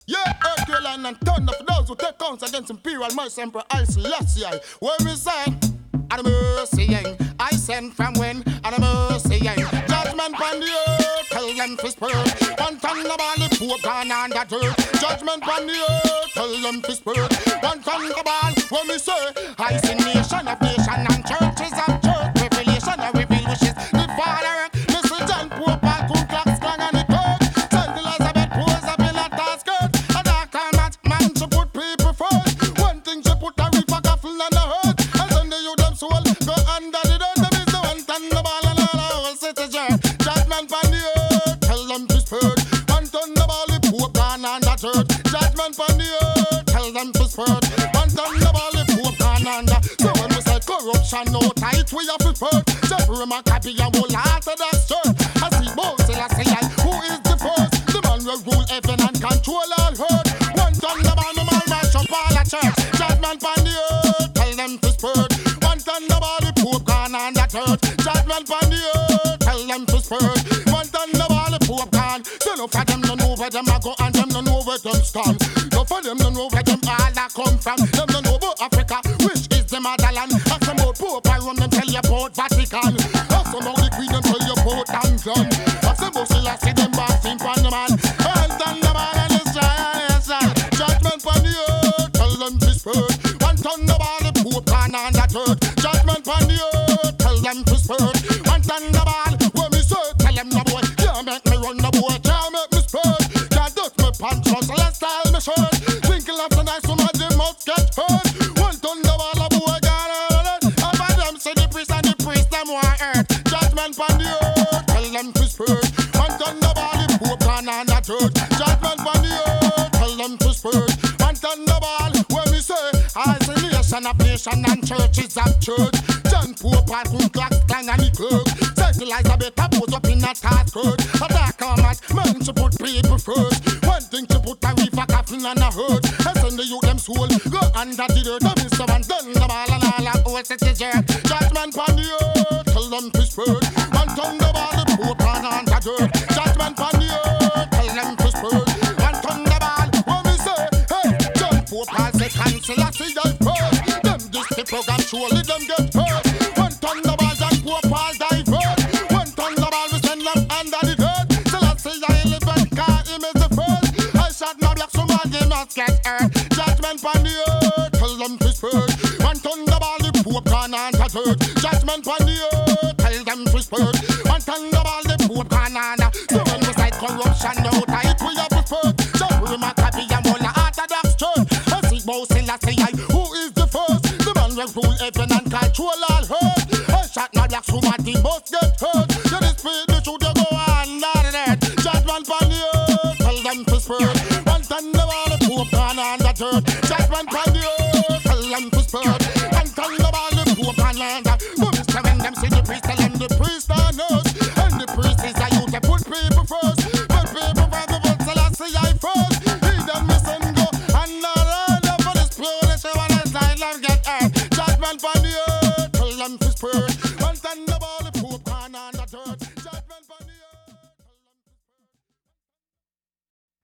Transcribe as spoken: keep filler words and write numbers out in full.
Yeah, Herculean and thunder for those who take counts against Imperial Mercy Emperor I Selassie. When we say, and mercy, I send from when, and mercy, judgment on the earth, tell them to spirit. One thunder ball, the poor gone on the dirt. Judgment on the earth, tell them to spirit. One thunder ball, when we say, I see nation of nation and churches of church. Revelation of reveal wishes, the Father, Mister John Pope, and Ku Klux Klan and the Kirk. Saint Elizabeth rose up in a task skirt. A dark and match man, she put people first. One thing she put a reef a coffin and a hurt. And Sunday you them soul go under the dirt. Them is the one thunder ball and all our whole city jerk. Judgment on the earth, tell them to spirit. One thunder ball, the Pope gone on the dirt. Judgment on the earth, tell them to spirit. One thunder ball, the Pope gone on the. So when we say corruption, no tight, we have to put. Jeffrey Maccabi and whole Orthodox church. I see both Selassie, who is the first? The man will rule heaven and control all earth. One thunder ball, the man mash up all the church. Judgment on the earth, tell them to spirit. One thunder ball, the Pope gone on the dirt. Judgment on the earth, tell them to spirit. One thunder ball, the Pope gone. So no for them, no know where them a go and them no know where them stand. No for them, no know where them all a come from. Them no know about Africa, which is the motherland. Ask them about Pope, I run them tell you about Vatican. Ask them about the Queen, them tell you about England. Ask them about Selassie, them boxing from the man. And thunder ball and the sky, judgment on the earth, tell them to spirit. One thunder ball, the Pope gone on the dirt. Judgment on the earth, tell them to spirit. One thunder ball, when me say, tell them the boy, can't make me run the boy, can't make me spirit. Can't touch me pants, so let's style me shirt. Thinking of the nice woman, they must get hurt. One thunder ball, a boy gone on it. Over them say the priest and the priest, them want earth. Judgment on the earth, tell them to spirit. One thunder ball, the Pope gone on the dirt. Judgment on the earth, tell them to spirit. One thunder ball, when we say, isolation of nation and churches of church. John Pope and Ku Klux Klan and the Kirk. Saint Elizabeth a pose up in a task skirt. A dark and match, man she put people first. One thing she put a reef a coffin and a hurt. And send the youth them soul, go under the dirt. Them is someone done the ball and all a whole city jerk. Judgment on the earth, tell them to spirit. One thunder ball, the Pope gone on the dirt. Judgment on the earth, tell them to spirit. One thunder ball, when we say, hey, John Pope has a cancel a see that first. Them this the program, surely them get hurt. One thunder ball, John Pope has divert. One thunder ball, we send them under the dirt. Selassie I live and car him is the first. I shot no black, so man they must get hurt. Judgment on the earth, tell them to spirit. One thunder ball, the Pope gone on the dirt. Judgment on the earth, tell them to spirit. One thunder ball, the Pope gone on the. So when we fight corruption, no tight we have to put. Jeffrey Maccabi and whole Orthodox church. I see both Selassie, who is the first? The man will rule heaven and control all earth. I shot no black, so man they must get hurt. You the spirit, the truth, you go on the earth. Judgment on the earth, tell them to spirit. One thunder ball, the Pope gone on the dirt. Judgment on the earth, tell them to spirit. One thunder ball, the Pope gone on the. But Mister when them see the priest, tell them the priest on earth.